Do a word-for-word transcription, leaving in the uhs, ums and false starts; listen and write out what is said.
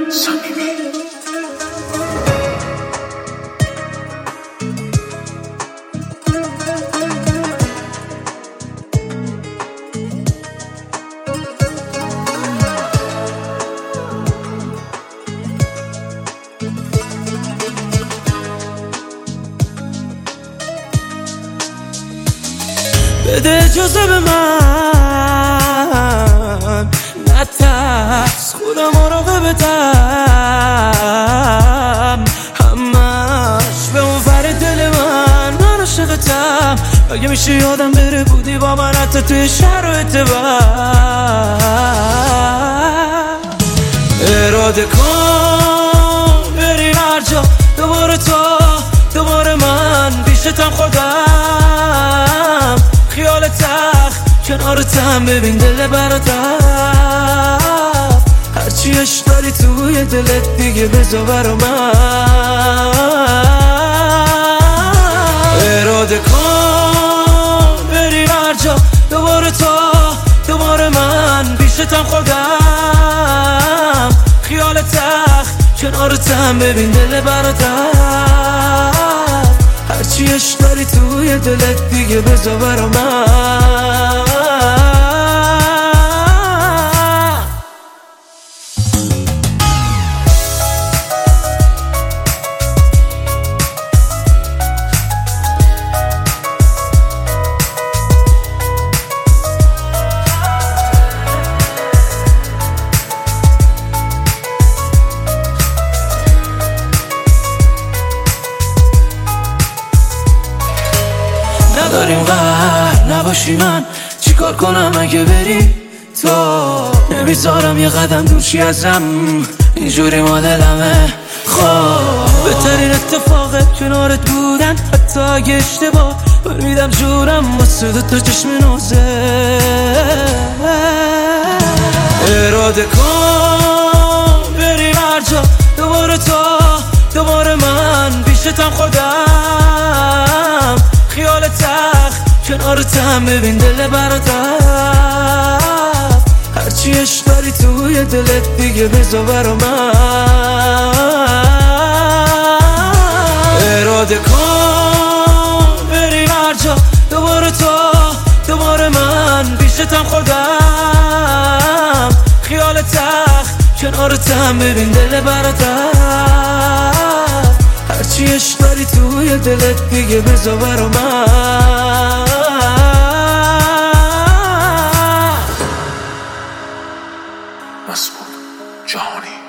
صمیمی بده اجازه به من نترس خودم مراقبتم همش به اون ور دل من من عاشقتم اگه میشه یادم بره بودی با من حتی توی شرایط بد اراده کن بریم هر جا دوباره تو دوباره من پیشتم خودم خیال تخت کنارتم ببین دل برات هرچی عشق داری توی دلت دیگه بذار برا من اراده کن بریم هر جا دوباره تو دوباره من پیشتم خودم خیال تخت کنارتم ببین دل برات هرچی عشق داری توی دلت دیگه بذار برا من نداریم قهر نباشی من چیکار کنم اگه بری تو نمیذارم یه قدم دورشی ازم اینجوری ما دلمه خواه بهترین اتفاقه کنارت بودن حتی اگه اشتباه برمیدم جورم واسه دوتا چشم نوزه اراده کن بریم هر جا دوباره تو دوباره من پیشتم خودم خیال تخت کنارتم ببین دل برات هرچی عشق داری توی دلت دیگه بذار برا من اراده کن بریم هر جا دوباره تو دوباره من پیشتم خودم خیال تخت کنارتم ببین دل برات هرچی عشق داری توی دلت دیگه بذار برا من مسعود جهانی